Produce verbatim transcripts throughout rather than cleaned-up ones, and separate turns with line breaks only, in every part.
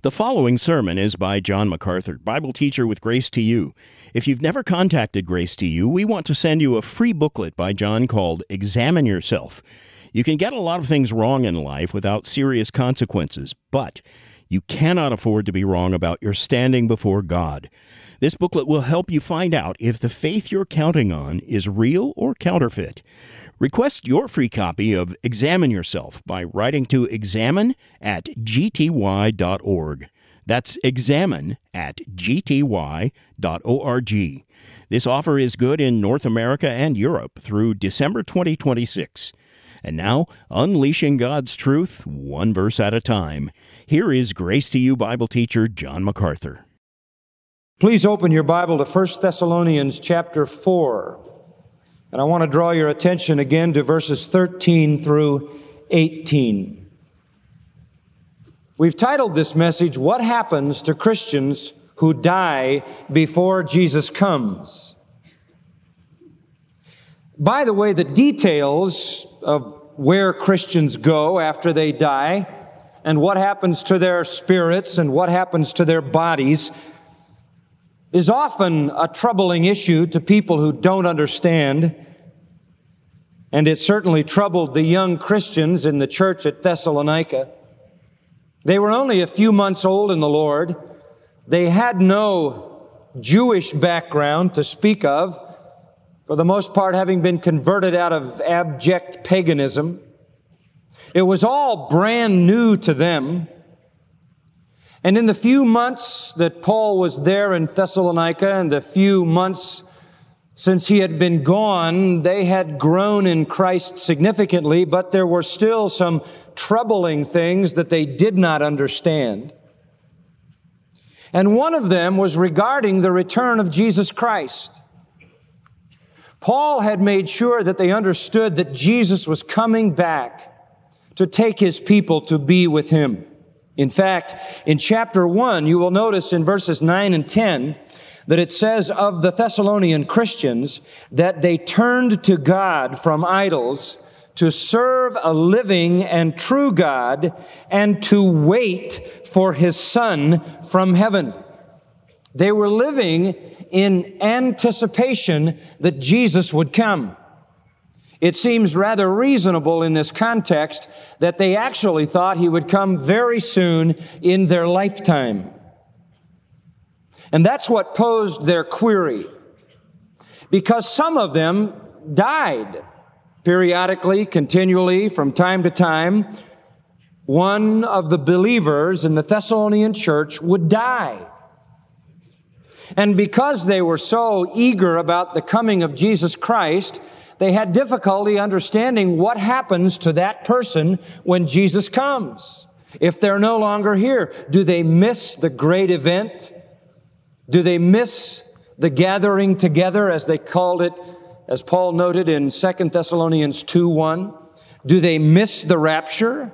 The following sermon is by John MacArthur, Bible teacher with Grace to You. If you've never contacted Grace to You, we want to send you a free booklet by John called Examine Yourself. You can get a lot of things wrong in life without serious consequences, but you cannot afford to be wrong about your standing before God. This booklet will help you find out if the faith you're counting on is real or counterfeit. Request your free copy of Examine Yourself by writing to examine at g t y dot org. That's examine at g t y dot org. This offer is good in North America and Europe through December twenty twenty-six. And now, unleashing God's truth, one verse at a time. Here is Grace to You Bible teacher John MacArthur.
Please open your Bible to First Thessalonians chapter four. And I want to draw your attention again to verses thirteen through eighteen. We've titled this message, What Happens to Christians Who Die Before Jesus Comes? By the way, the details of where Christians go after they die and what happens to their spirits and what happens to their bodies is often a troubling issue to people who don't understand. And it certainly troubled the young Christians in the church at Thessalonica. They were only a few months old in the Lord. They had no Jewish background to speak of, for the most part having been converted out of abject paganism. It was all brand new to them. And in the few months that Paul was there in Thessalonica and the few months since he had been gone, they had grown in Christ significantly, but there were still some troubling things that they did not understand. And one of them was regarding the return of Jesus Christ. Paul had made sure that they understood that Jesus was coming back to take his people to be with him. In fact, in chapter one, you will notice in verses nine and ten that it says of the Thessalonian Christians that they turned to God from idols to serve a living and true God and to wait for his Son from heaven. They were living in anticipation that Jesus would come. It seems rather reasonable in this context that they actually thought he would come very soon in their lifetime. And that's what posed their query, because some of them died periodically, continually, from time to time. One of the believers in the Thessalonian church would die. And because they were so eager about the coming of Jesus Christ, they had difficulty understanding what happens to that person when Jesus comes. If they're no longer here, do they miss the great event? Do they miss the gathering together, as they called it, as Paul noted in Second Thessalonians two one? Do they miss the rapture?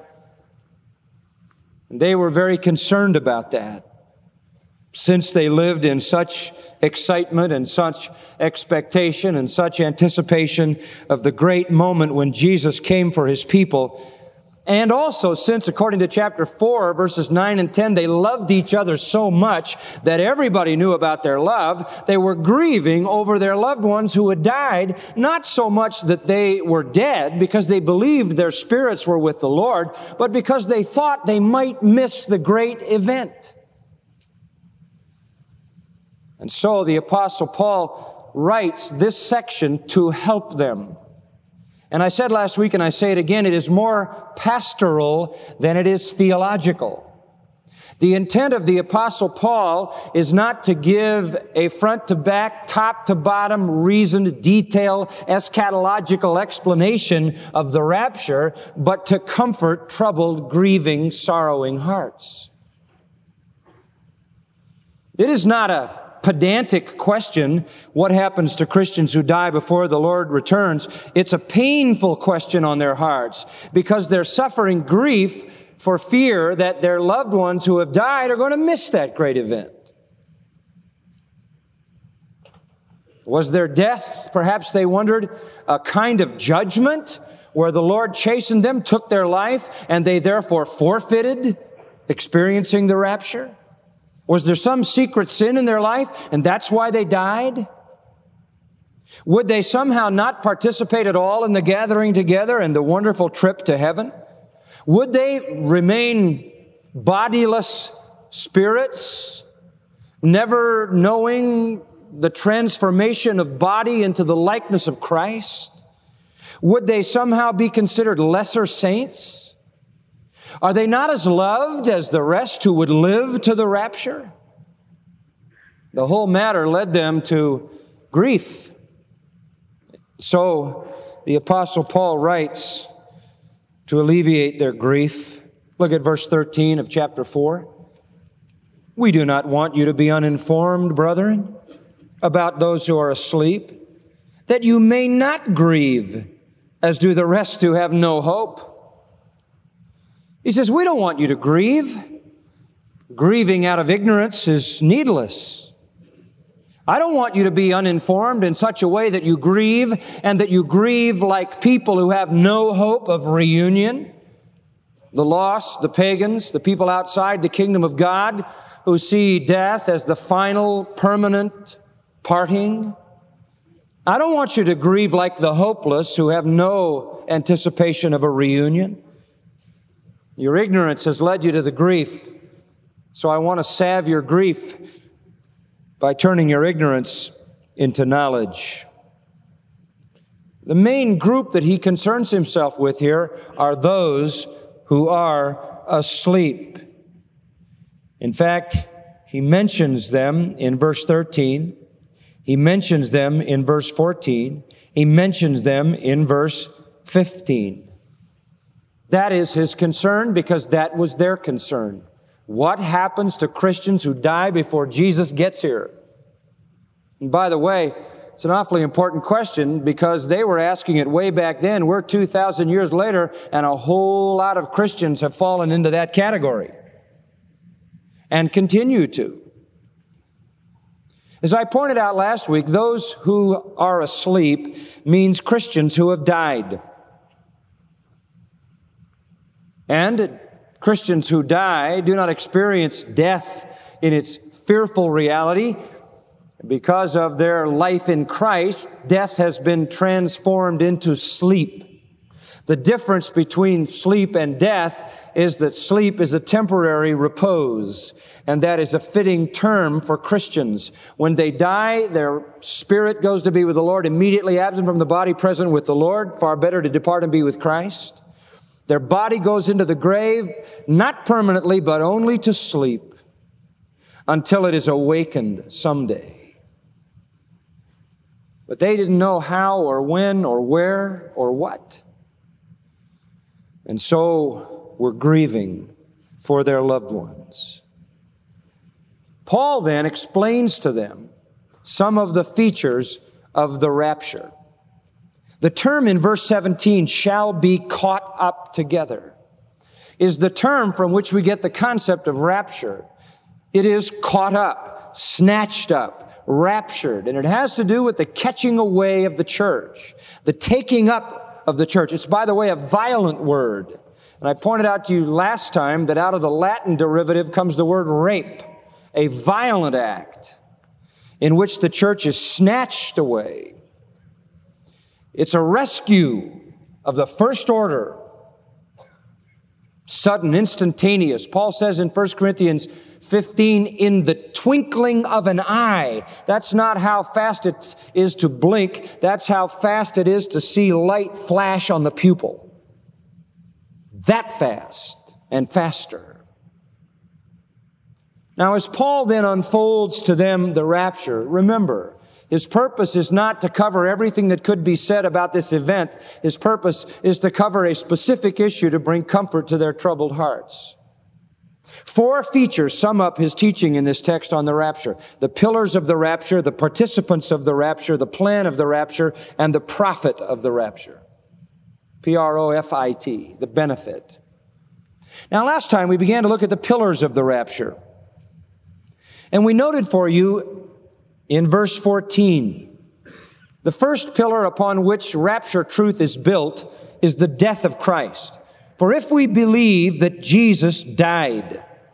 They were very concerned about that, since they lived in such excitement and such expectation and such anticipation of the great moment when Jesus came for his people. And also since, according to chapter four, verses nine and ten, they loved each other so much that everybody knew about their love, they were grieving over their loved ones who had died, not so much that they were dead because they believed their spirits were with the Lord, but because they thought they might miss the great event. And so the Apostle Paul writes this section to help them. And I said last week, and I say it again, it is more pastoral than it is theological. The intent of the Apostle Paul is not to give a front-to-back, top-to-bottom, reasoned, detailed, eschatological explanation of the rapture, but to comfort troubled, grieving, sorrowing hearts. It is not a pedantic question, what happens to Christians who die before the Lord returns? It's a painful question on their hearts because they're suffering grief for fear that their loved ones who have died are going to miss that great event. Was their death, perhaps they wondered, a kind of judgment where the Lord chastened them, took their life, and they therefore forfeited experiencing the rapture? Was there some secret sin in their life, and that's why they died? Would they somehow not participate at all in the gathering together and the wonderful trip to heaven? Would they remain bodiless spirits, never knowing the transformation of body into the likeness of Christ? Would they somehow be considered lesser saints? Are they not as loved as the rest who would live to the rapture? The whole matter led them to grief. So the Apostle Paul writes to alleviate their grief. Look at verse thirteen of chapter four. We do not want you to be uninformed, brethren, about those who are asleep, that you may not grieve, as do the rest who have no hope. He says, we don't want you to grieve. Grieving out of ignorance is needless. I don't want you to be uninformed in such a way that you grieve, and that you grieve like people who have no hope of reunion. The lost, the pagans, the people outside the kingdom of God who see death as the final permanent parting. I don't want you to grieve like the hopeless who have no anticipation of a reunion. Your ignorance has led you to the grief, so I want to salve your grief by turning your ignorance into knowledge. The main group that he concerns himself with here are those who are asleep. In fact, he mentions them in verse thirteen. He mentions them in verse fourteen. He mentions them in verse fifteen. That is his concern because that was their concern. What happens to Christians who die before Jesus gets here? And by the way, it's an awfully important question because they were asking it way back then. We're two thousand years later, and a whole lot of Christians have fallen into that category and continue to. As I pointed out last week, those who are asleep means Christians who have died. And Christians who die do not experience death in its fearful reality. Because of their life in Christ, death has been transformed into sleep. The difference between sleep and death is that sleep is a temporary repose, and that is a fitting term for Christians. When they die, their spirit goes to be with the Lord, immediately absent from the body, present with the Lord. Far better to depart and be with Christ. Their body goes into the grave, not permanently, but only to sleep until it is awakened someday. But they didn't know how or when or where or what. And so were grieving for their loved ones. Paul then explains to them some of the features of the rapture. The term in verse seventeen, shall be caught up together, is the term from which we get the concept of rapture. It is caught up, snatched up, raptured, and it has to do with the catching away of the church, the taking up of the church. It's, by the way, a violent word. And I pointed out to you last time that out of the Latin derivative comes the word rape, a violent act in which the church is snatched away. It's a rescue of the first order, sudden, instantaneous. Paul says in First Corinthians fifteen, in the twinkling of an eye. That's not how fast it is to blink. That's how fast it is to see light flash on the pupil. That fast and faster. Now, as Paul then unfolds to them the rapture, remember, his purpose is not to cover everything that could be said about this event. His purpose is to cover a specific issue to bring comfort to their troubled hearts. Four features sum up his teaching in this text on the rapture: the pillars of the rapture, the participants of the rapture, the plan of the rapture, and the profit of the rapture. P R O F I T, the benefit. Now, last time we began to look at the pillars of the rapture. And we noted for you in verse fourteen, the first pillar upon which rapture truth is built is the death of Christ. For if we believe that Jesus died,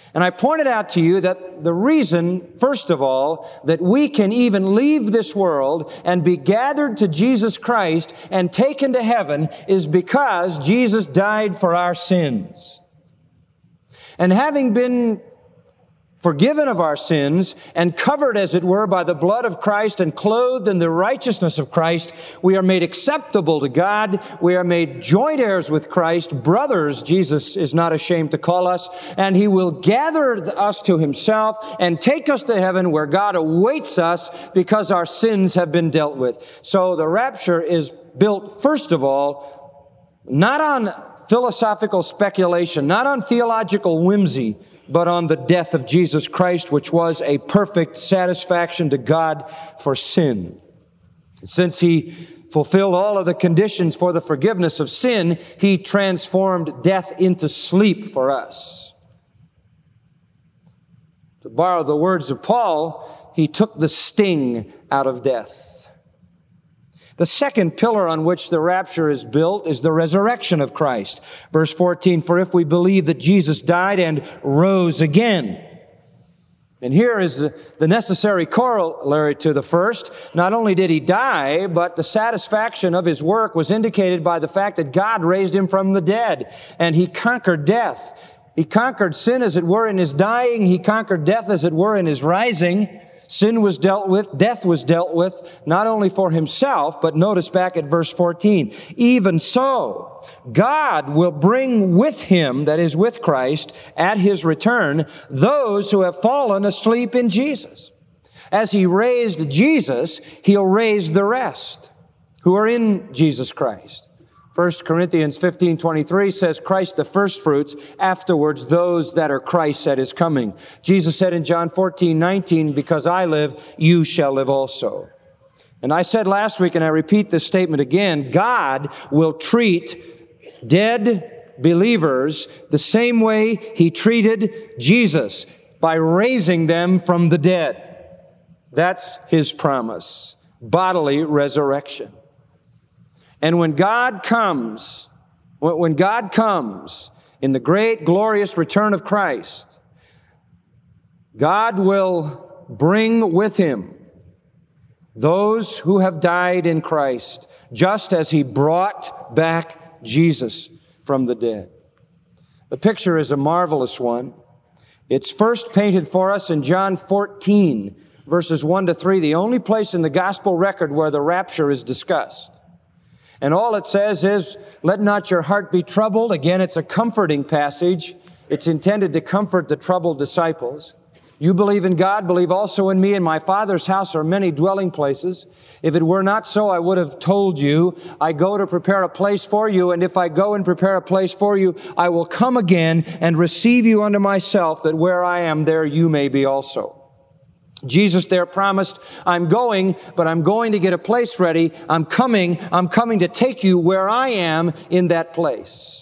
And I pointed out to you that the reason, first of all, that we can even leave this world and be gathered to Jesus Christ and taken to heaven is because Jesus died for our sins. And having been forgiven of our sins and covered, as it were, by the blood of Christ and clothed in the righteousness of Christ, we are made acceptable to God. We are made joint heirs with Christ, brothers, Jesus is not ashamed to call us, and He will gather us to Himself and take us to heaven where God awaits us because our sins have been dealt with. So the rapture is built, first of all, not on philosophical speculation, not on theological whimsy, but on the death of Jesus Christ, which was a perfect satisfaction to God for sin. Since He fulfilled all of the conditions for the forgiveness of sin, He transformed death into sleep for us. To borrow the words of Paul, He took the sting out of death. The second pillar on which the rapture is built is the resurrection of Christ. Verse fourteen, for if we believe that Jesus died and rose again. And here is the necessary corollary to the first. Not only did He die, but the satisfaction of His work was indicated by the fact that God raised Him from the dead, and He conquered death. He conquered sin, as it were, in His dying. He conquered death, as it were, in His rising. Sin was dealt with, death was dealt with, not only for Himself, but notice back at verse fourteen. Even so, God will bring with Him, that is with Christ, at His return, those who have fallen asleep in Jesus. As He raised Jesus, He'll raise the rest who are in Jesus Christ. First Corinthians fifteen twenty-three says, Christ the firstfruits, afterwards those that are Christ's at His coming. Jesus said in John fourteen nineteen, because I live, you shall live also. And I said last week, and I repeat this statement again, God will treat dead believers the same way He treated Jesus, by raising them from the dead. That's His promise, bodily resurrection. And when God comes, when God comes in the great glorious return of Christ, God will bring with Him those who have died in Christ, just as He brought back Jesus from the dead. The picture is a marvelous one. It's first painted for us in John fourteen, verses one to three, the only place in the gospel record where the rapture is discussed. And all it says is, let not your heart be troubled. Again, it's a comforting passage. It's intended to comfort the troubled disciples. You believe in God, believe also in me. In my Father's house are many dwelling places. If it were not so, I would have told you, I go to prepare a place for you. And if I go and prepare a place for you, I will come again and receive you unto myself, that where I am, there you may be also. Jesus there promised, I'm going, but I'm going to get a place ready. I'm coming. I'm coming to take you where I am in that place.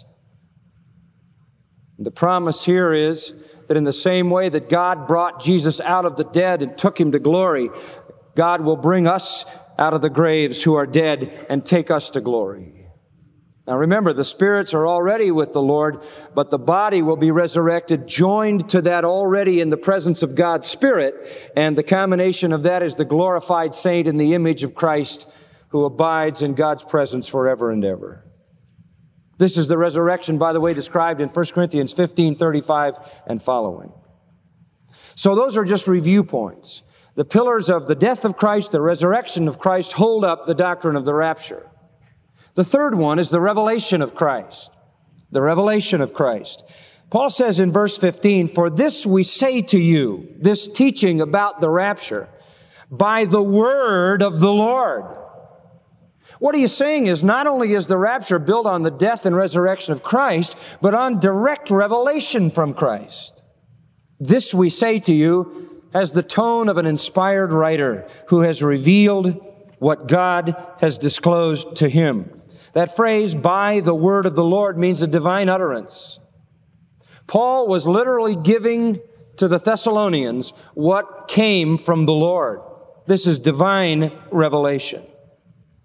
The promise here is that in the same way that God brought Jesus out of the dead and took Him to glory, God will bring us out of the graves who are dead and take us to glory. Now remember, the spirits are already with the Lord, but the body will be resurrected, joined to that already in the presence of God's Spirit, and the combination of that is the glorified saint in the image of Christ who abides in God's presence forever and ever. This is the resurrection, by the way, described in First Corinthians fifteen thirty-five and following. So those are just review points. The pillars of the death of Christ, the resurrection of Christ, hold up the doctrine of the rapture. The third one is the revelation of Christ. The revelation of Christ. Paul says in verse fifteen, for this we say to you, this teaching about the rapture, by the word of the Lord. What he is saying is not only is the rapture built on the death and resurrection of Christ, but on direct revelation from Christ. This we say to you has the tone of an inspired writer who has revealed what God has disclosed to him. That phrase, by the word of the Lord, means a divine utterance. Paul was literally giving to the Thessalonians what came from the Lord. This is divine revelation.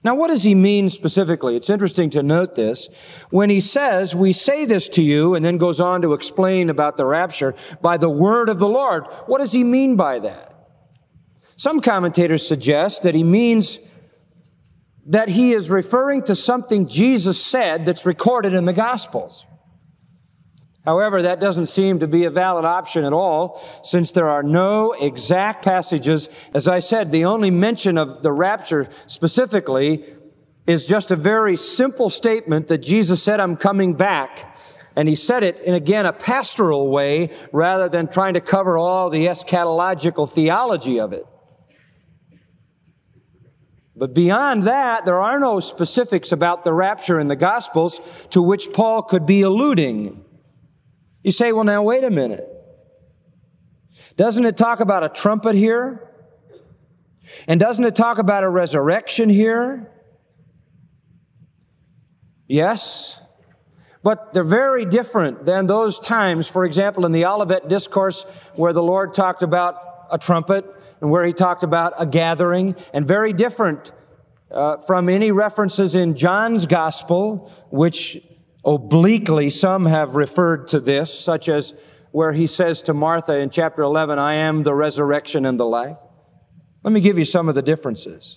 Now, what does he mean specifically? It's interesting to note this. When he says, we say this to you, and then goes on to explain about the rapture, by the word of the Lord, what does he mean by that? Some commentators suggest that he means that he is referring to something Jesus said that's recorded in the Gospels. However, that doesn't seem to be a valid option at all, since there are no exact passages. As I said, the only mention of the rapture specifically is just a very simple statement that Jesus said, I'm coming back. And he said it in, again, a pastoral way rather than trying to cover all the eschatological theology of it. But beyond that, there are no specifics about the rapture in the Gospels to which Paul could be alluding. You say, well, now, wait a minute. Doesn't it talk about a trumpet here? And doesn't it talk about a resurrection here? Yes. But they're very different than those times, for example, in the Olivet Discourse where the Lord talked about a trumpet and where he talked about a gathering, and very different uh, from any references in John's Gospel, which obliquely some have referred to this, such as where he says to Martha in chapter eleven, I am the resurrection and the life. Let me give you some of the differences.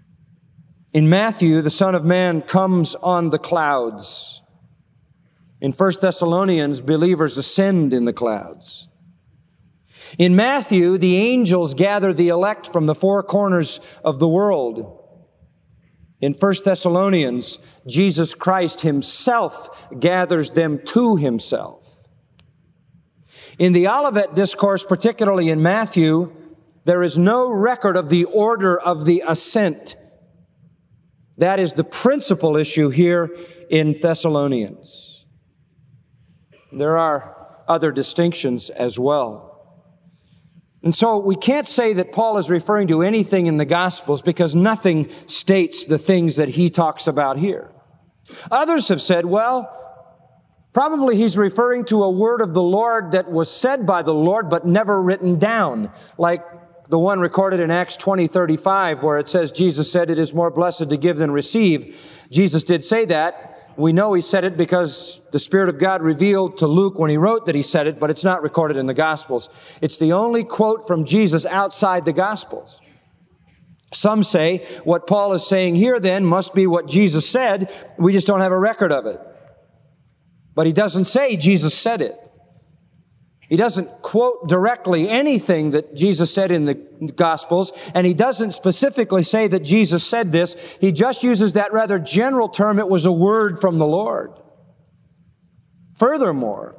In Matthew, the Son of Man comes on the clouds. In First Thessalonians, believers ascend in the clouds. In Matthew, the angels gather the elect from the four corners of the world. In First Thessalonians, Jesus Christ himself gathers them to himself. In the Olivet Discourse, particularly in Matthew, there is no record of the order of the ascent. That is the principal issue here in Thessalonians. There are other distinctions as well. And so we can't say that Paul is referring to anything in the Gospels because nothing states the things that he talks about here. Others have said, well, probably he's referring to a word of the Lord that was said by the Lord but never written down, like the one recorded in Acts twenty thirty-five where it says Jesus said it is more blessed to give than receive. Jesus did say that. We know he said it because the Spirit of God revealed to Luke when he wrote that he said it, but it's not recorded in the Gospels. It's the only quote from Jesus outside the Gospels. Some say what Paul is saying here then must be what Jesus said. We just don't have a record of it. But he doesn't say Jesus said it. He doesn't quote directly anything that Jesus said in the Gospels, and he doesn't specifically say that Jesus said this. He just uses that rather general term, it was a word from the Lord. Furthermore,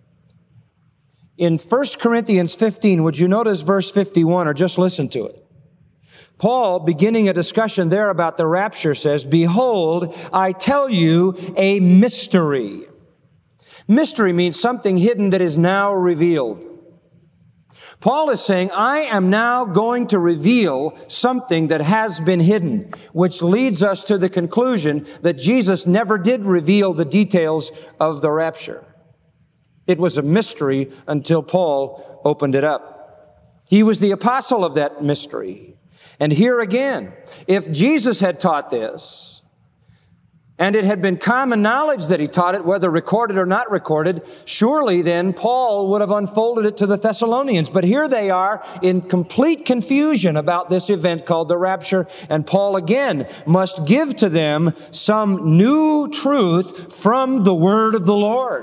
in First Corinthians fifteen, would you notice verse fifty-one, or just listen to it? Paul, beginning a discussion there about the rapture, says, behold, I tell you a mystery. Mystery means something hidden that is now revealed. Paul is saying, I am now going to reveal something that has been hidden, which leads us to the conclusion that Jesus never did reveal the details of the rapture. It was a mystery until Paul opened it up. He was the apostle of that mystery. And here again, if Jesus had taught this, and it had been common knowledge that he taught it, whether recorded or not recorded, surely then Paul would have unfolded it to the Thessalonians. But here they are in complete confusion about this event called the rapture, and Paul again must give to them some new truth from the word of the Lord.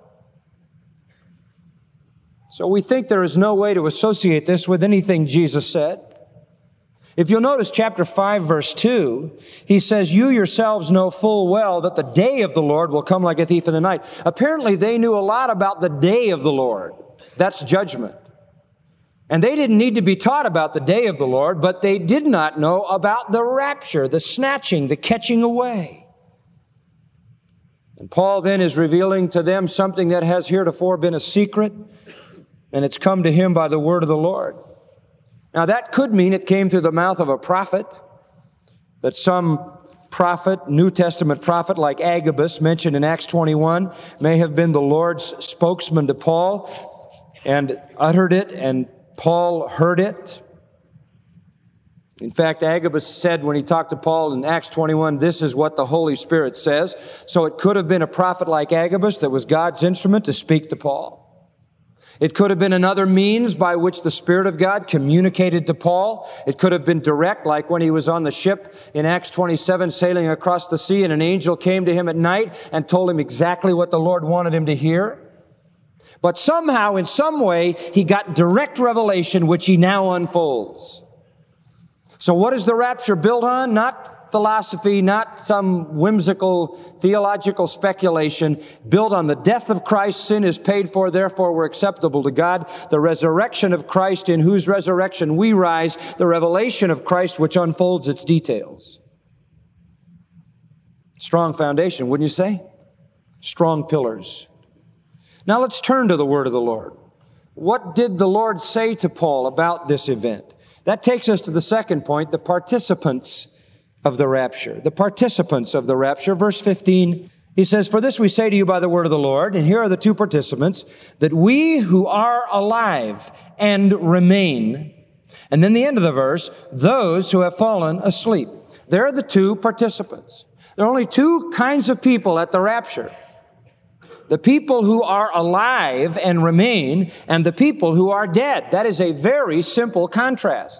So we think there is no way to associate this with anything Jesus said. If you'll notice chapter five, verse two, he says, you yourselves know full well that the day of the Lord will come like a thief in the night. Apparently, they knew a lot about the day of the Lord. That's judgment. And they didn't need to be taught about the day of the Lord, but they did not know about the rapture, the snatching, the catching away. And Paul then is revealing to them something that has heretofore been a secret, and it's come to him by the word of the Lord. Now, that could mean it came through the mouth of a prophet, that some prophet, New Testament prophet like Agabus, mentioned in Acts twenty-one, may have been the Lord's spokesman to Paul and uttered it, and Paul heard it. In fact, Agabus said when he talked to Paul in Acts twenty-one, this is what the Holy Spirit says. So it could have been a prophet like Agabus that was God's instrument to speak to Paul. It could have been another means by which the Spirit of God communicated to Paul. It could have been direct, like when he was on the ship in Acts twenty-seven sailing across the sea and an angel came to him at night and told him exactly what the Lord wanted him to hear. But somehow, in some way, he got direct revelation, which he now unfolds. So what is the rapture built on? Not philosophy, not some whimsical theological speculation. Built on the death of Christ, sin is paid for, therefore we're acceptable to God. The resurrection of Christ, in whose resurrection we rise. The revelation of Christ, which unfolds its details. Strong foundation, wouldn't you say? Strong pillars. Now let's turn to the word of the Lord. What did the Lord say to Paul about this event? That takes us to the second point, the participants of the rapture. The participants of the rapture. Verse fifteen, he says, for this we say to you by the word of the Lord, and here are the two participants, that we who are alive and remain, and then the end of the verse, those who have fallen asleep. There are the two participants. There are only two kinds of people at the rapture. The people who are alive and remain, and the people who are dead. That is a very simple contrast.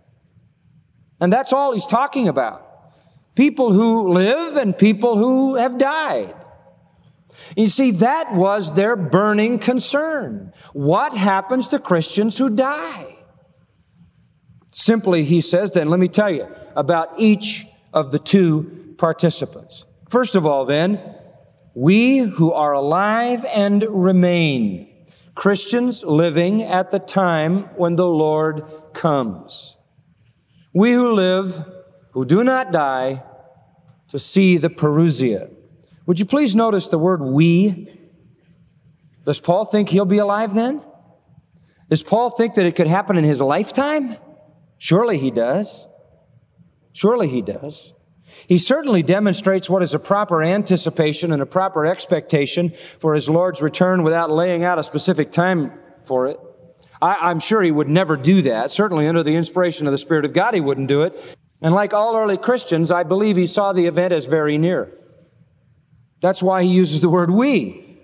And that's all he's talking about. People who live and people who have died. You see, that was their burning concern. What happens to Christians who die? Simply, he says, then let me tell you about each of the two participants. First of all, then, we who are alive and remain, Christians living at the time when the Lord comes. We who live, who do not die, to see the Parousia. Would you please notice the word we? Does Paul think he'll be alive then? Does Paul think that it could happen in his lifetime? Surely he does. Surely he does. He certainly demonstrates what is a proper anticipation and a proper expectation for his Lord's return without laying out a specific time for it. I, I'm sure he would never do that. Certainly under the inspiration of the Spirit of God, he wouldn't do it. And like all early Christians, I believe he saw the event as very near. That's why he uses the word we.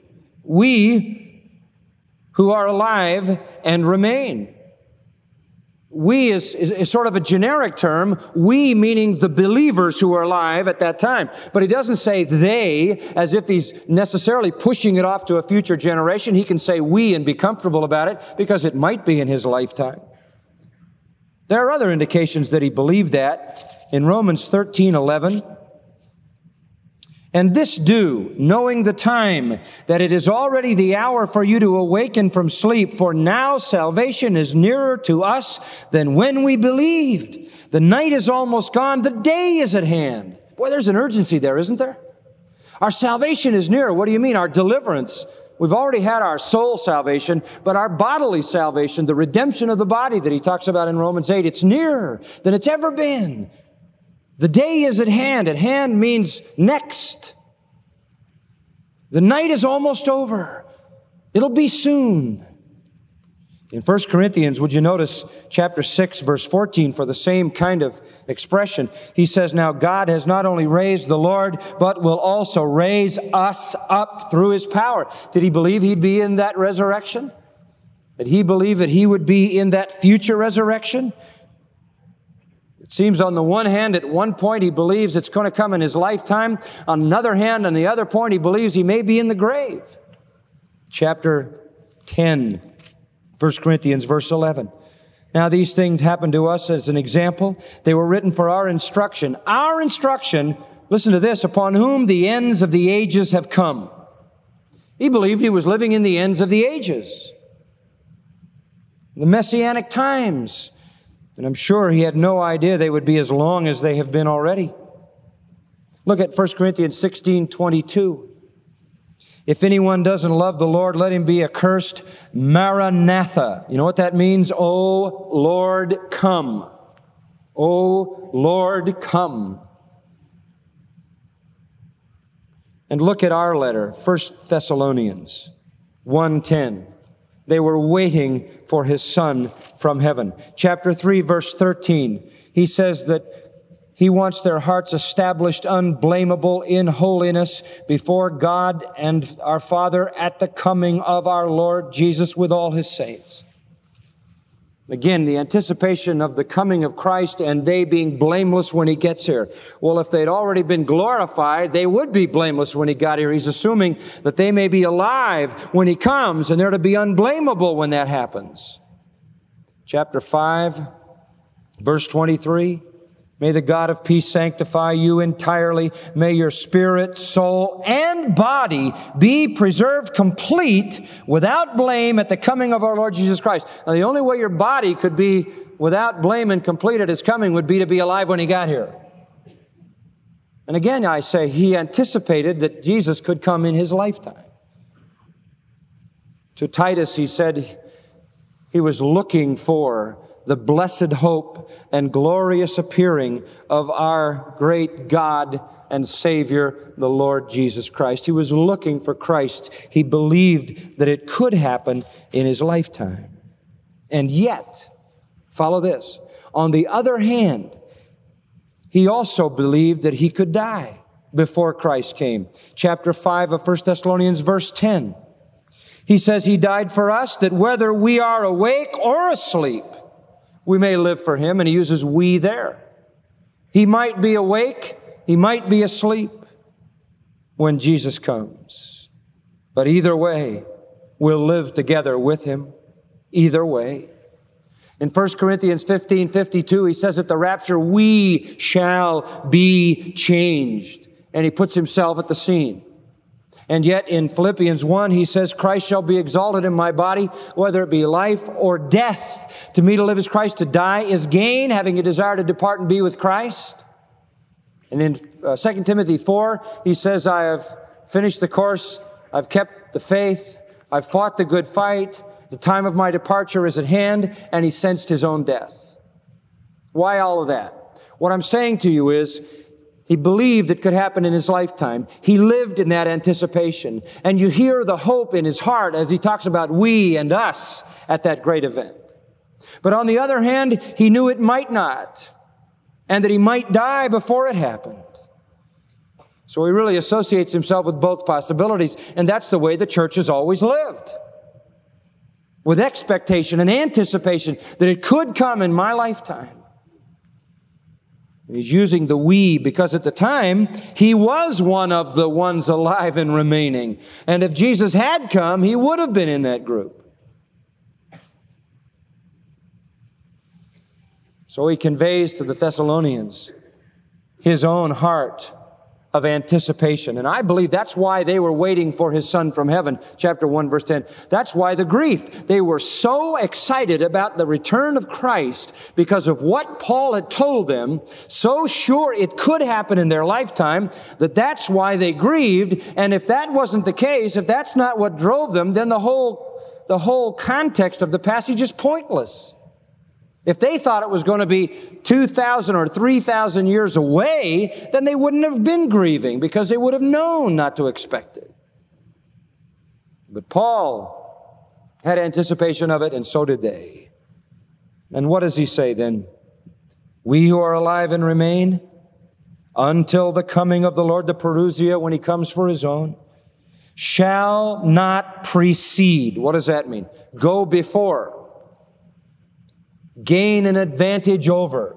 We who are alive and remain. We is, is, is sort of a generic term, we meaning the believers who are alive at that time. But he doesn't say they as if he's necessarily pushing it off to a future generation. He can say we and be comfortable about it because it might be in his lifetime. There are other indications that he believed that. In Romans thirteen eleven, and this do, knowing the time, that it is already the hour for you to awaken from sleep, for now salvation is nearer to us than when we believed. The night is almost gone, the day is at hand. Boy, there's an urgency there, isn't there? Our salvation is nearer. What do you mean? Our deliverance. We've already had our soul salvation, but our bodily salvation, the redemption of the body that he talks about in Romans eight, it's nearer than it's ever been. The day is at hand. At hand means next. The night is almost over. It'll be soon. In First Corinthians, would you notice chapter six, verse fourteen, for the same kind of expression, he says, now God has not only raised the Lord, but will also raise us up through his power. Did he believe he'd be in that resurrection? Did he believe that he would be in that future resurrection? It seems on the one hand, at one point, he believes it's going to come in his lifetime. On another hand, on the other point, he believes he may be in the grave. Chapter ten, First Corinthians, verse eleven. Now, these things happened to us as an example. They were written for our instruction. Our instruction, listen to this, upon whom the ends of the ages have come. He believed he was living in the ends of the ages, the Messianic times. And I'm sure he had no idea they would be as long as they have been already. Look at First Corinthians sixteen twenty-two. If anyone doesn't love the Lord, let him be accursed. Maranatha. You know what that means? O Lord, come. O Lord, come. And look at our letter, First Thessalonians one ten. They were waiting for his Son from heaven. Chapter three, verse thirteen, he says that he wants their hearts established unblameable in holiness before God and our Father at the coming of our Lord Jesus with all his saints. Again, the anticipation of the coming of Christ and they being blameless when he gets here. Well, if they'd already been glorified, they would be blameless when he got here. He's assuming that they may be alive when he comes and they're to be unblameable when that happens. Chapter five, verse twenty-three. May the God of peace sanctify you entirely. May your spirit, soul, and body be preserved complete without blame at the coming of our Lord Jesus Christ. Now, the only way your body could be without blame and complete at his coming would be to be alive when he got here. And again, I say, he anticipated that Jesus could come in his lifetime. To Titus, he said he was looking for the blessed hope and glorious appearing of our great God and Savior, the Lord Jesus Christ. He was looking for Christ. He believed that it could happen in his lifetime. And yet, follow this, on the other hand, he also believed that he could die before Christ came. Chapter five of First Thessalonians, verse ten. He says he died for us that whether we are awake or asleep, we may live for him, and he uses we there. He might be awake, he might be asleep when Jesus comes. But either way, we'll live together with him. Either way. In First Corinthians fifteen fifty-two, he says at the rapture, we shall be changed. And he puts himself at the scene. And yet in Philippians one, he says, Christ shall be exalted in my body, whether it be life or death. To me to live is Christ, to die is gain, having a desire to depart and be with Christ. And in uh, Second Timothy four, he says, I have finished the course, I've kept the faith, I've fought the good fight, the time of my departure is at hand, and he sensed his own death. Why all of that? What I'm saying to you is, he believed it could happen in his lifetime. He lived in that anticipation. And you hear the hope in his heart as he talks about we and us at that great event. But on the other hand, he knew it might not, and that he might die before it happened. So he really associates himself with both possibilities, and that's the way the church has always lived. With expectation and anticipation that it could come in my lifetime. He's using the we because at the time, he was one of the ones alive and remaining. And if Jesus had come, he would have been in that group. So he conveys to the Thessalonians his own heart of anticipation. And I believe that's why they were waiting for his Son from heaven, chapter one, verse ten. That's why the grief. They were so excited about the return of Christ because of what Paul had told them, so sure it could happen in their lifetime, that that's why they grieved. And if that wasn't the case, if that's not what drove them, then the whole, the whole context of the passage is pointless. If they thought it was going to be two thousand or three thousand years away, then they wouldn't have been grieving because they would have known not to expect it. But Paul had anticipation of it, and so did they. And what does he say then? We who are alive and remain until the coming of the Lord, the Parousia, when he comes for his own, shall not precede. What does that mean? Go before. Gain an advantage over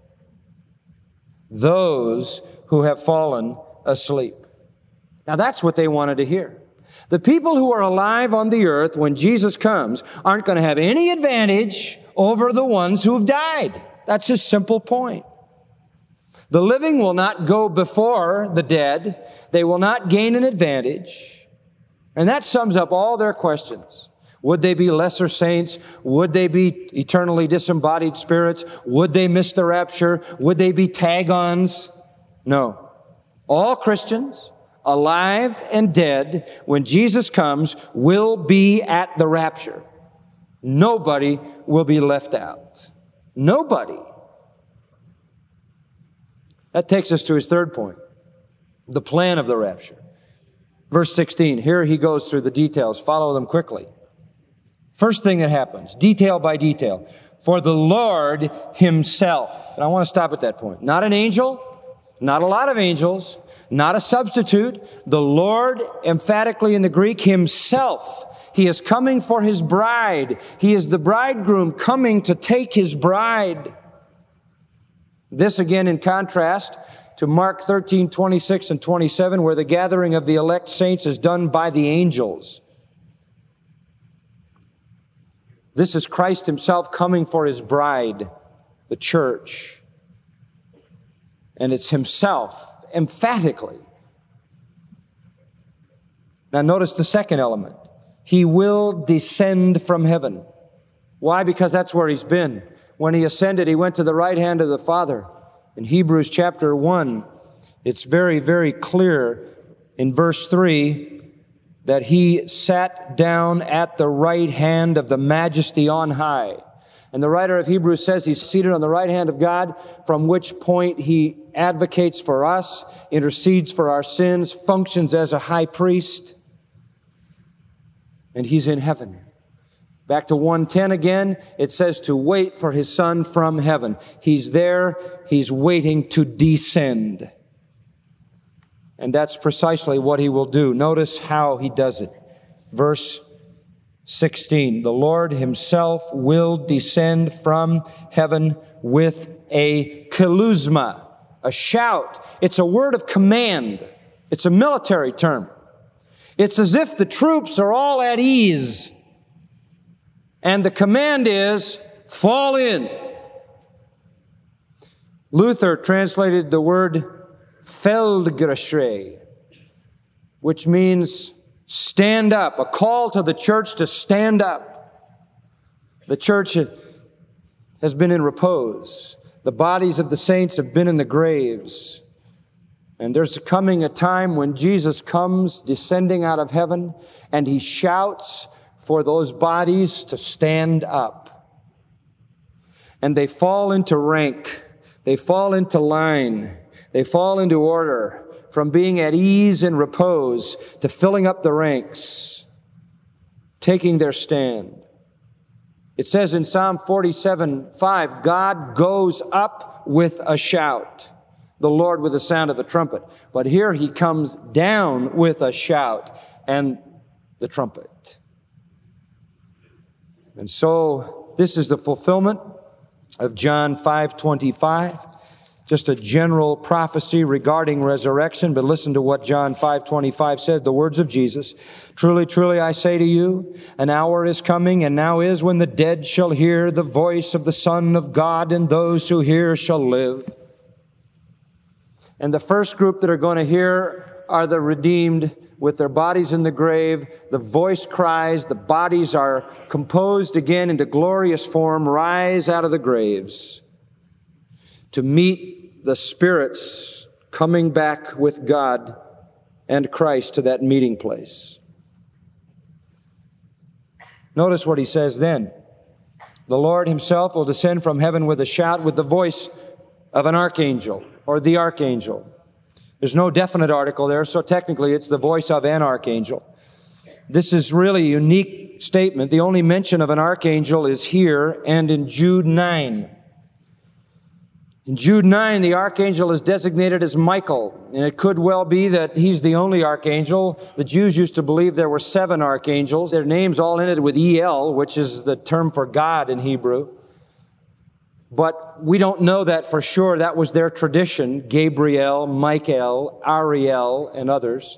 those who have fallen asleep. Now that's what they wanted to hear. The people who are alive on the earth when Jesus comes aren't going to have any advantage over the ones who've died. That's a simple point. The living will not go before the dead. They will not gain an advantage. And that sums up all their questions. Would they be lesser saints? Would they be eternally disembodied spirits? Would they miss the rapture? Would they be tag-ons? No. All Christians, alive and dead, when Jesus comes, will be at the rapture. Nobody will be left out. Nobody. That takes us to his third point, the plan of the rapture. Verse sixteen, here he goes through the details. Follow them quickly. First thing that happens, detail by detail, for the Lord himself. And I want to stop at that point. Not an angel, not a lot of angels, not a substitute. The Lord, emphatically in the Greek, himself. He is coming for his bride. He is the bridegroom coming to take his bride. This again in contrast to Mark thirteen, twenty-six and twenty-seven, where the gathering of the elect saints is done by the angels. This is Christ himself coming for his bride, the church. And it's himself, emphatically. Now notice the second element. He will descend from heaven. Why? Because that's where he's been. When he ascended, he went to the right hand of the Father. In Hebrews chapter one, it's very, very clear in verse three that he sat down at the right hand of the Majesty on high. And the writer of Hebrews says he's seated on the right hand of God, from which point he advocates for us, intercedes for our sins, functions as a high priest, and he's in heaven. Back to one ten again, it says to wait for his Son from heaven. He's there, he's waiting to descend. And that's precisely what he will do. Notice how he does it. Verse sixteen, the Lord himself will descend from heaven with a keluzma, a shout. It's a word of command. It's a military term. It's as if the troops are all at ease. And the command is, fall in. Luther translated the word Feldgeschrei, which means stand up, a call to the church to stand up. The church has been in repose. The bodies of the saints have been in the graves. And there's coming a time when Jesus comes descending out of heaven and he shouts for those bodies to stand up. And they fall into rank. They fall into line. They fall into order, from being at ease and repose to filling up the ranks, taking their stand. It says in Psalm forty-seven five, God goes up with a shout, the Lord with the sound of a trumpet. But here he comes down with a shout and the trumpet. And so this is the fulfillment of John five twenty-five. Just a general prophecy regarding resurrection, but listen to what John five twenty-five said, the words of Jesus. Truly, truly, I say to you, an hour is coming, and now is, when the dead shall hear the voice of the Son of God, and those who hear shall live. And the first group that are going to hear are the redeemed with their bodies in the grave. The voice cries, the bodies are composed again into glorious form, rise out of the graves to meet the spirits coming back with God and Christ to that meeting place. Notice what he says then. The Lord himself will descend from heaven with a shout, with the voice of an archangel, or the archangel. There's no definite article there, so technically it's the voice of an archangel. This is really a unique statement. The only mention of an archangel is here and in Jude nine. In Jude nine, the archangel is designated as Michael, and it could well be that he's the only archangel. The Jews used to believe there were seven archangels. Their names all ended with E L, which is the term for God in Hebrew. But we don't know that for sure. That was their tradition, Gabriel, Michael, Ariel, and others.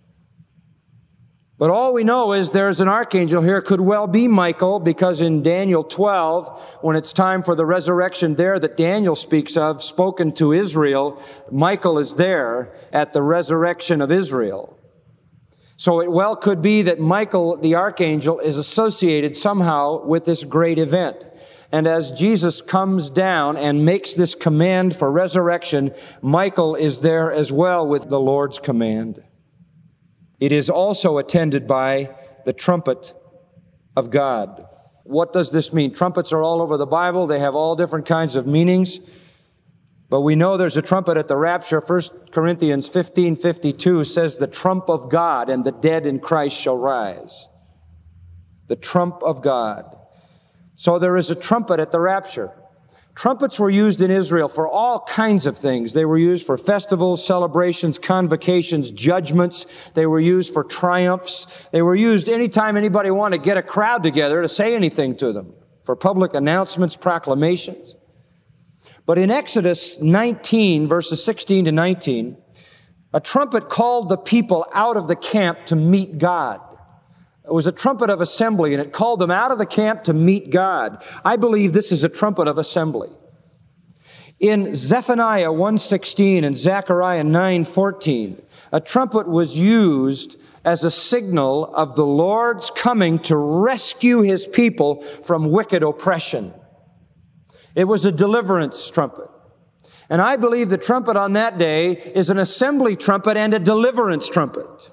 But all we know is there's an archangel here. It could well be Michael, because in Daniel twelve, when it's time for the resurrection there that Daniel speaks of, spoken to Israel, Michael is there at the resurrection of Israel. So it well could be that Michael, the archangel, is associated somehow with this great event. And as Jesus comes down and makes this command for resurrection, Michael is there as well with the Lord's command. It is also attended by the trumpet of God. What does this mean? Trumpets are all over the Bible. They have all different kinds of meanings. But we know there's a trumpet at the rapture. First Corinthians fifteen fifty-two says the trump of God, and the dead in Christ shall rise. the trump of God. So there is a trumpet at the rapture. Trumpets were used in Israel for all kinds of things. They were used for festivals, celebrations, convocations, judgments. They were used for triumphs. They were used anytime anybody wanted to get a crowd together to say anything to them, for public announcements, proclamations. But in Exodus nineteen, verses sixteen to nineteen, a trumpet called the people out of the camp to meet God. It was a trumpet of assembly, and it called them out of the camp to meet God. I believe this is a trumpet of assembly. In Zephaniah one sixteen and Zechariah nine fourteen, a trumpet was used as a signal of the Lord's coming to rescue His people from wicked oppression. It was a deliverance trumpet. And I believe the trumpet on that day is an assembly trumpet and a deliverance trumpet.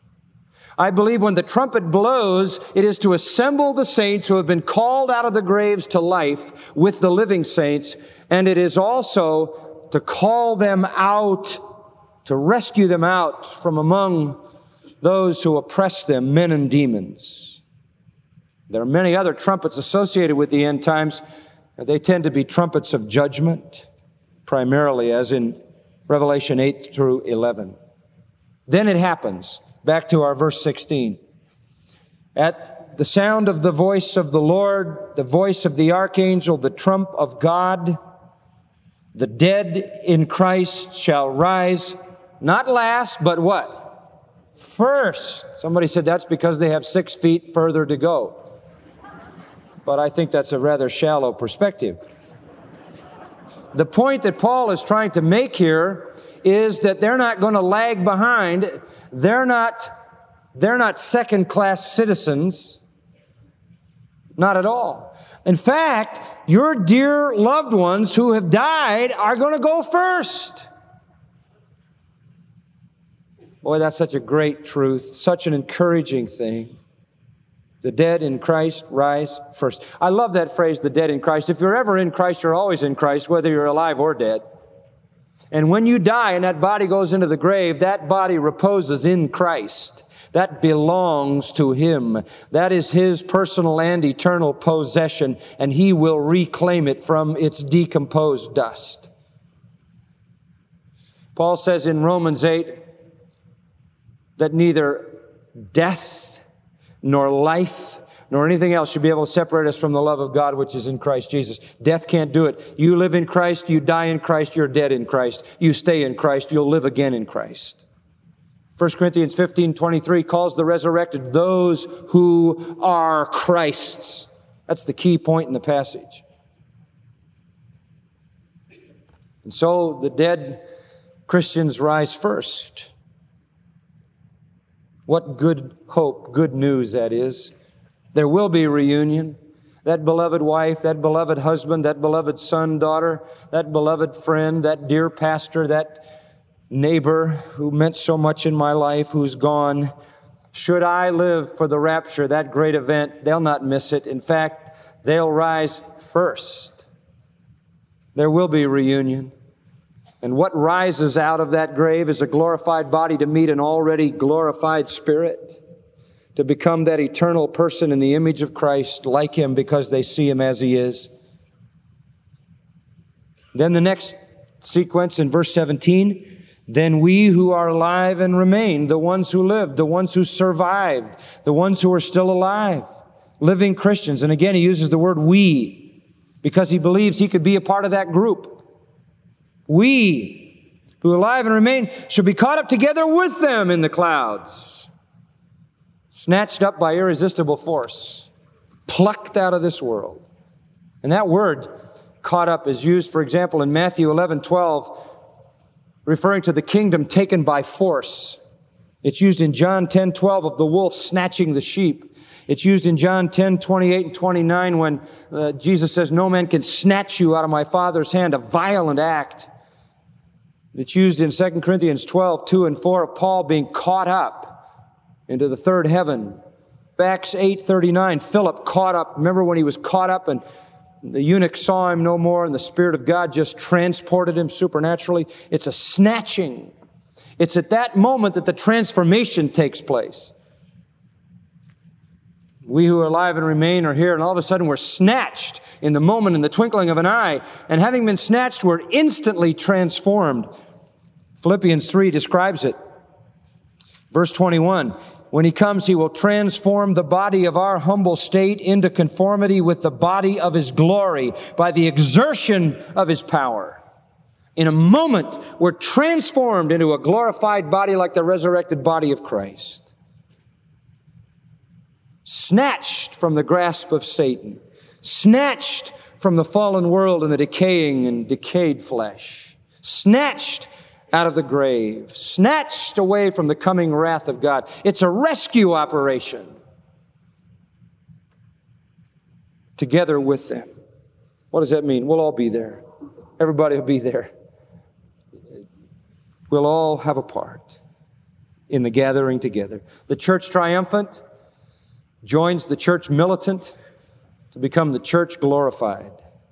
I believe when the trumpet blows, it is to assemble the saints who have been called out of the graves to life with the living saints, and it is also to call them out, to rescue them out from among those who oppress them, men and demons. There are many other trumpets associated with the end times. They tend to be trumpets of judgment, primarily, as in Revelation eight through eleven. Then it happens. Back to our verse sixteen. At the sound of the voice of the Lord, the voice of the archangel, the trump of God, the dead in Christ shall rise, not last, but what? First. Somebody said that's because they have six feet further to go. But I think that's a rather shallow perspective. The point that Paul is trying to make here is that they're not going to lag behind. They're not, they're not second-class citizens. Not at all. In fact, your dear loved ones who have died are going to go first. Boy, that's such a great truth, such an encouraging thing. The dead in Christ rise first. I love that phrase, the dead in Christ. If you're ever in Christ, you're always in Christ, whether you're alive or dead. And when you die and that body goes into the grave, that body reposes in Christ. That belongs to Him. That is His personal and eternal possession, and He will reclaim it from its decomposed dust. Paul says in Romans eight that neither death nor life nor anything else should be able to separate us from the love of God which is in Christ Jesus. Death can't do it. You live in Christ, you die in Christ, you're dead in Christ. You stay in Christ, you'll live again in Christ. First Corinthians fifteen twenty-three calls the resurrected those who are Christ's. That's the key point in the passage. And so the dead Christians rise first. What good hope, good news that is. There will be a reunion. That beloved wife, that beloved husband, that beloved son, daughter, that beloved friend, that dear pastor, that neighbor who meant so much in my life, who's gone. Should I live for the rapture, that great event, they'll not miss it. In fact, they'll rise first. There will be a reunion. And what rises out of that grave is a glorified body to meet an already glorified spirit, to become that eternal person in the image of Christ, like Him because they see Him as He is. Then the next sequence in verse seventeen, then we who are alive and remain, the ones who lived, the ones who survived, the ones who are still alive, living Christians. And again, he uses the word we because he believes he could be a part of that group. We who are alive and remain shall be caught up together with them in the clouds, snatched up by irresistible force, plucked out of this world. And that word, caught up, is used, for example, in Matthew eleven twelve, referring to the kingdom taken by force. It's used in John ten twelve of the wolf snatching the sheep. It's used in John ten twenty-eight and twenty-nine when uh, Jesus says, no man can snatch you out of my Father's hand, a violent act. It's used in Second Corinthians twelve two and four of Paul being caught up into the third heaven. Acts eight thirty-nine, Philip caught up. Remember when he was caught up and the eunuch saw him no more and the Spirit of God just transported him supernaturally? It's a snatching. It's at that moment that the transformation takes place. We who are alive and remain are here, and all of a sudden we're snatched in the moment, in the twinkling of an eye. And having been snatched, we're instantly transformed. Philippians three describes it. Verse twenty-one, when he comes, he will transform the body of our humble state into conformity with the body of his glory by the exertion of his power. In a moment, we're transformed into a glorified body like the resurrected body of Christ. Snatched from the grasp of Satan, snatched from the fallen world and the decaying and decayed flesh, snatched out of the grave, snatched away from the coming wrath of God. It's a rescue operation. Together with them. What does that mean? We'll all be there. Everybody will be there. We'll all have a part in the gathering together. The church triumphant joins the church militant to become the church glorified.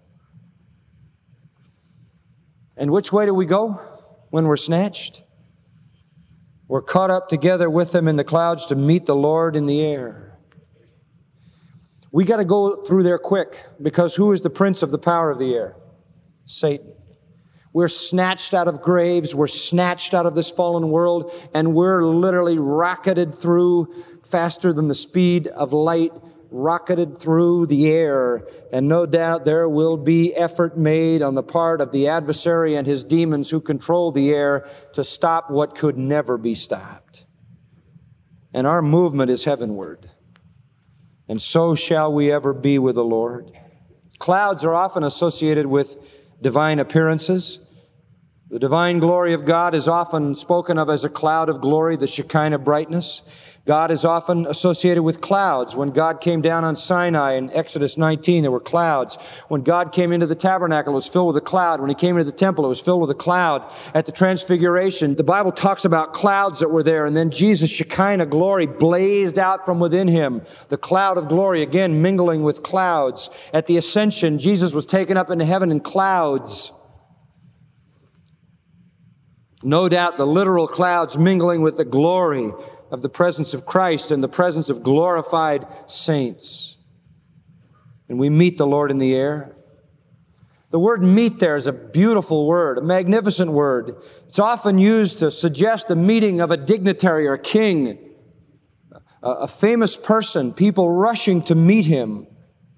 And which way do we go when we're snatched? We're caught up together with them in the clouds to meet the Lord in the air. We got to go through there quick, because who is the prince of the power of the air? Satan. We're snatched out of graves. We're snatched out of this fallen world, and we're literally rocketed through faster than the speed of light, rocketed through the air. And no doubt there will be effort made on the part of the adversary and his demons who control the air to stop what could never be stopped. And our movement is heavenward. And so shall we ever be with the Lord. Clouds are often associated with divine appearances. The divine glory of God is often spoken of as a cloud of glory, the Shekinah brightness. God is often associated with clouds. When God came down on Sinai in Exodus nineteen, there were clouds. When God came into the tabernacle, it was filled with a cloud. When he came into the temple, it was filled with a cloud. At the transfiguration, the Bible talks about clouds that were there, and then Jesus' Shekinah glory blazed out from within him. The cloud of glory, again, mingling with clouds. At the ascension, Jesus was taken up into heaven in clouds. No doubt the literal clouds mingling with the glory of the presence of Christ and the presence of glorified saints. And we meet the Lord in the air. The word meet there is a beautiful word, a magnificent word. It's often used to suggest the meeting of a dignitary or a king, a, a famous person, people rushing to meet him.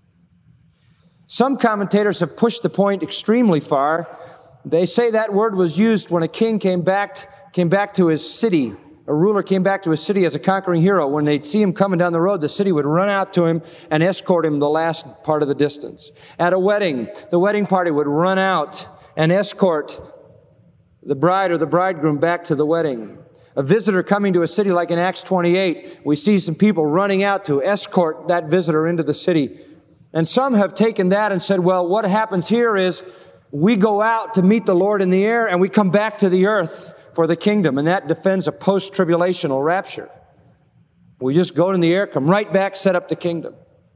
Some commentators have pushed the point extremely far. They say that word was used when a king came back, came back to his city. A ruler came back to his city as a conquering hero. When they'd see him coming down the road, the city would run out to him and escort him the last part of the distance. At a wedding, the wedding party would run out and escort the bride or the bridegroom back to the wedding. A visitor coming to a city like in Acts twenty-eight, we see some people running out to escort that visitor into the city. And some have taken that and said, well, what happens here is we go out to meet the Lord in the air and we come back to the earth for the kingdom. And that defends a post-tribulational rapture. We just go in the air, come right back, set up the kingdom.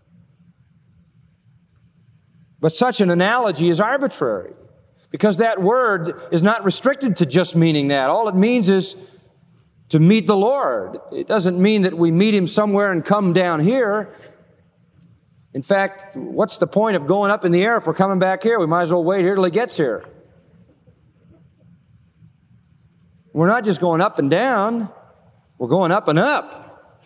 But such an analogy is arbitrary, because that word is not restricted to just meaning that. All it means is to meet the Lord. It doesn't mean that we meet him somewhere and come down here. In fact, what's the point of going up in the air if we're coming back here? We might as well wait here till he gets here. We're not just going up and down. We're going up and up.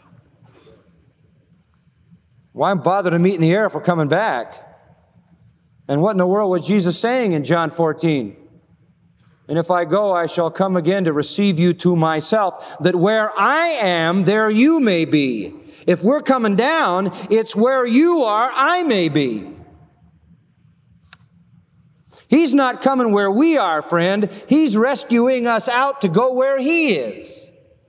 Why bother to meet in the air if we're coming back? And what in the world was Jesus saying in John fourteen? And if I go, I shall come again to receive you to myself, that where I am, there you may be. If we're coming down, it's where you are, I may be. He's not coming where we are, friend. He's rescuing us out to go where he is.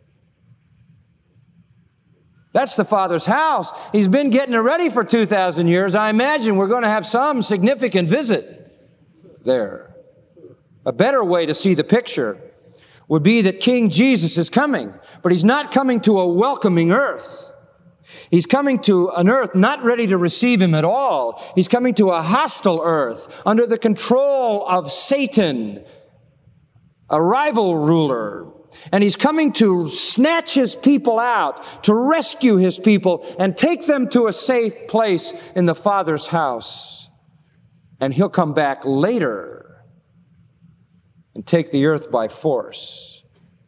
That's the Father's house. He's been getting it ready for two thousand years. I imagine we're going to have some significant visit there. A better way to see the picture would be that King Jesus is coming, but he's not coming to a welcoming earth. He's coming to an earth not ready to receive him at all. He's coming to a hostile earth under the control of Satan, a rival ruler, And he's coming to snatch his people out, to rescue his people, and take them to a safe place in the Father's house. And he'll come back later and take the earth by force.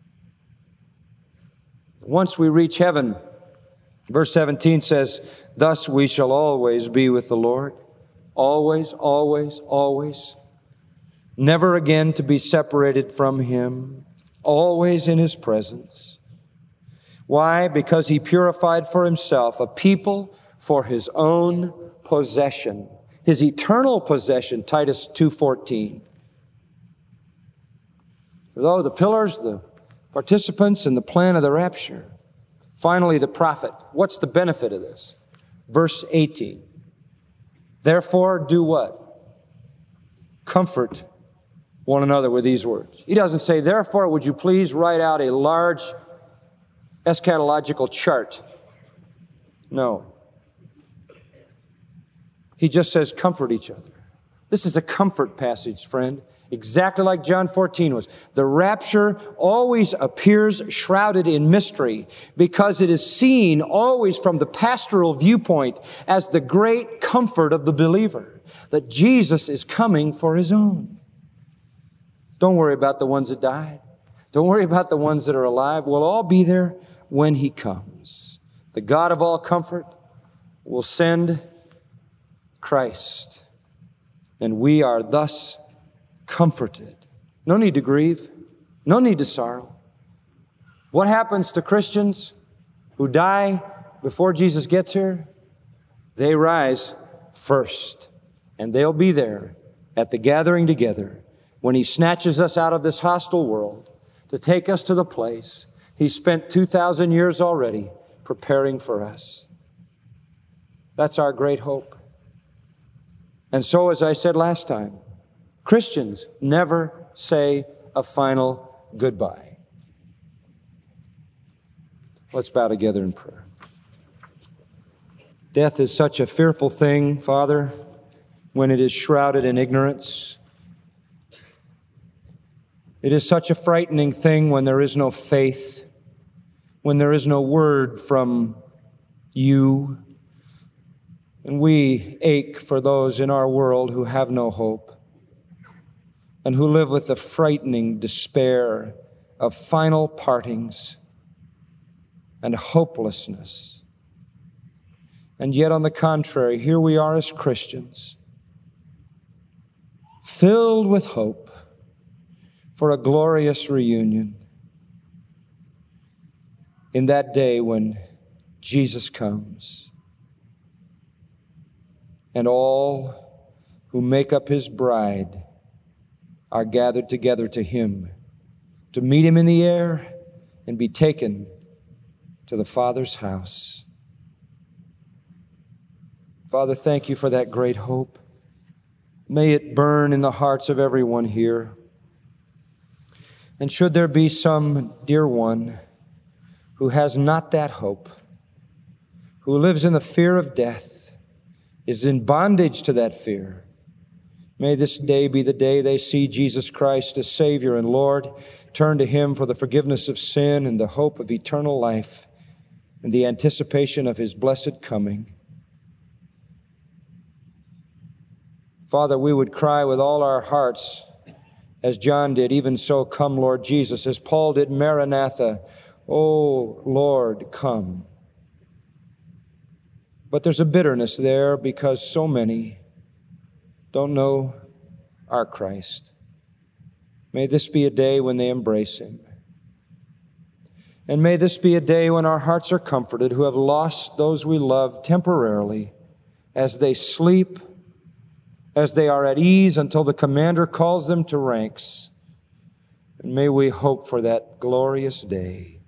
Once we reach heaven, verse seventeen says, thus we shall always be with the Lord. Always, always, always. Never again to be separated from him. Always in his presence. Why? Because he purified for himself a people for his own possession. His eternal possession, Titus two fourteen. Though the pillars, the participants in the plan of the rapture. Finally, the prophet. What's the benefit of this? Verse eighteen. Therefore, do what? Comfort one another with these words. He doesn't say, therefore, would you please write out a large eschatological chart? No. He just says, comfort each other. This is a comfort passage, friend, exactly like John fourteen was. The rapture always appears shrouded in mystery because it is seen always from the pastoral viewpoint as the great comfort of the believer, that Jesus is coming for his own. Don't worry about the ones that died. Don't worry about the ones that are alive. We'll all be there when he comes. The God of all comfort will send Christ, and we are thus comforted. No need to grieve. No need to sorrow. What happens to Christians who die before Jesus gets here? They rise first, and they'll be there at the gathering together when he snatches us out of this hostile world to take us to the place he spent two thousand years already preparing for us. That's our great hope. And so, as I said last time, Christians never say a final goodbye. Let's bow together in prayer. Death is such a fearful thing, Father, when it is shrouded in ignorance. It is such a frightening thing when there is no faith, when there is no word from you. And we ache for those in our world who have no hope and who live with the frightening despair of final partings and hopelessness. And yet, on the contrary, here we are as Christians, filled with hope for a glorious reunion in that day when Jesus comes and all who make up his bride are gathered together to him to meet him in the air and be taken to the Father's house. Father, thank you for that great hope. May it burn in the hearts of everyone here. And should there be some dear one who has not that hope, who lives in the fear of death, is in bondage to that fear, may this day be the day they see Jesus Christ as Savior and Lord, turn to him for the forgiveness of sin and the hope of eternal life and the anticipation of his blessed coming. Father, we would cry with all our hearts, as John did, even so, come, Lord Jesus. As Paul did, Maranatha, oh, Lord, come. But there's a bitterness there because so many don't know our Christ. May this be a day when they embrace him. And may this be a day when our hearts are comforted who have lost those we love temporarily as they sleep, as they are at ease until the commander calls them to ranks. And may we hope for that glorious day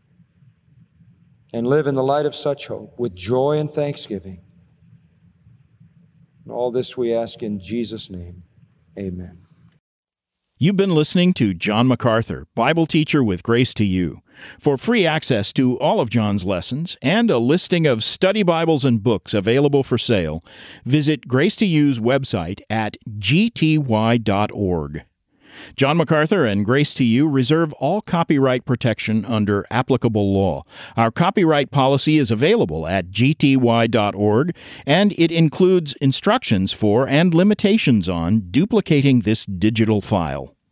and live in the light of such hope with joy and thanksgiving. And all this we ask in Jesus' name. Amen.
You've been listening to John MacArthur, Bible teacher with Grace to You. For free access to all of John's lessons and a listing of study Bibles and books available for sale, visit Grace to You's website at g t y dot org. John MacArthur and Grace to You reserve all copyright protection under applicable law. Our copyright policy is available at g t y dot org, and it includes instructions for and limitations on duplicating this digital file.